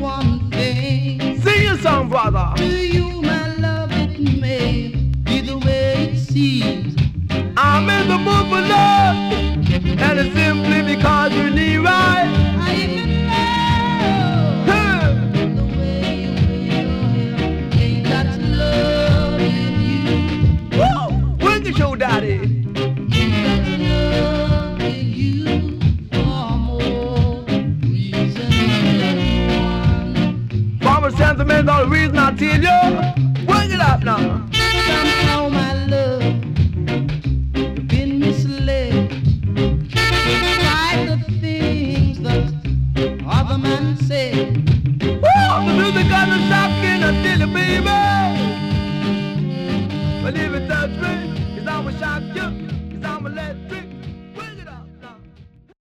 one thing. Sing your song, brother. To you, my love, it may be the way it seems. I'm in the mood for love, and it's simply because you need right. I even love the way you wear your hair. Ain't got love in you. Woo! Wicked show, daddy. Ain't got love in you for more reasons than one. Farmer sentimental reason I tell you. Work it up now. Somehow, my love, you've been misled by the things that other men say. Woo! The music got the shocking until you, baby. But if it touch me, it's always shock you.